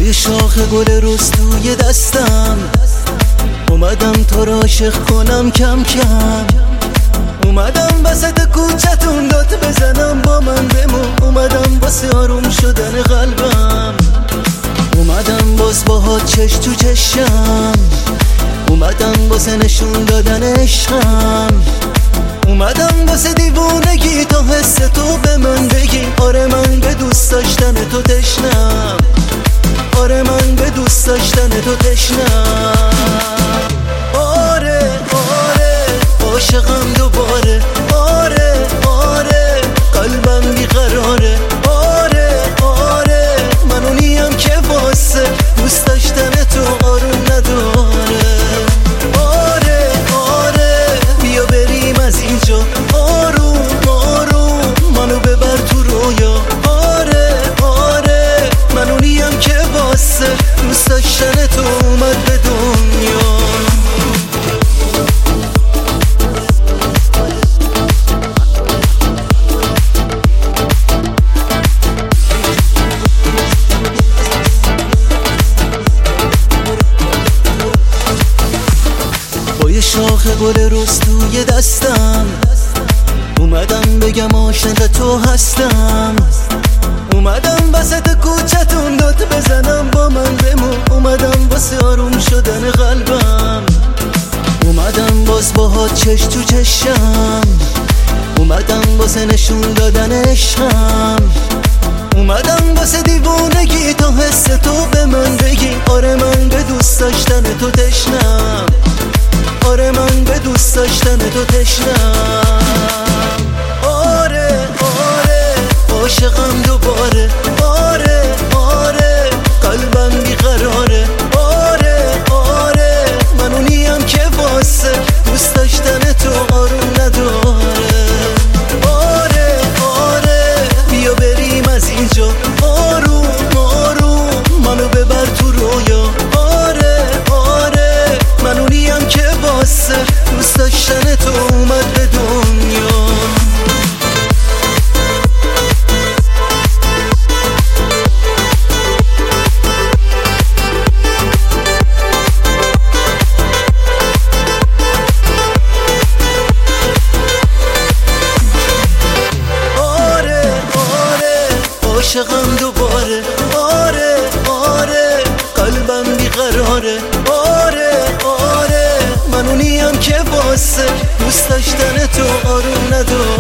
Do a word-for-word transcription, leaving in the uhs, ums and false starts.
یه شاخ گل رز توی دستم، اومدم تو را عاشق کنم کم کم. اومدم وسط کوچتون داد بزنم با من بمون، اومدم واسه آروم شدن قلبم. اومدم باز باهات چش تو چشم، اومدم واسه نشون دادن عشقم. اومدم واسه دیوونگی تا حس تو به من بگی آره من به دوست داشتن تو تشنم، آره من به دوست داشتن تو تشنم. آره آره عاشقم دوباره، آره آره قلبم بیقراره. آره آره من اونیم که واسه دوست داشتن تو آروم نداره. آره آره بیا بریم از اینجا آروم آروم، منو ببر تو رویا. آره آره من اونیم که واسه دوست داشتن تو اومد به دنیا. شاخ گل رز توی دستم، اومدم بگم عاشق تو هستم. اومدم وسط کوچتون داد بزنم با من بمون، اومدم واسه آروم شدن قلبم. اومدم باز باهات چش تو چشم، اومدم واسه نشون دادن عشقم. اومدم واسه دیوونگی تا حس تو به من بگی آره من به دوست داشتن تو تشنم، آره من به دوست داشتن تو تشنم. آره آره عاشقم دوباره، آره آره قلبم بیقراره. آره آره من اونیم که واسه دوست داشتن تو آروم نداره. آره آره بیا بریم از اینجا آروم آروم، منو ببر تو رویا. آره آره من اونیم که واسه دوست داشتن تو اومد به دنیا. آره آره عاشقم دوباره، آره آره قلبم بیقراره. آره آره من اونیم که واسه دوست داشتن تو آروم نداره.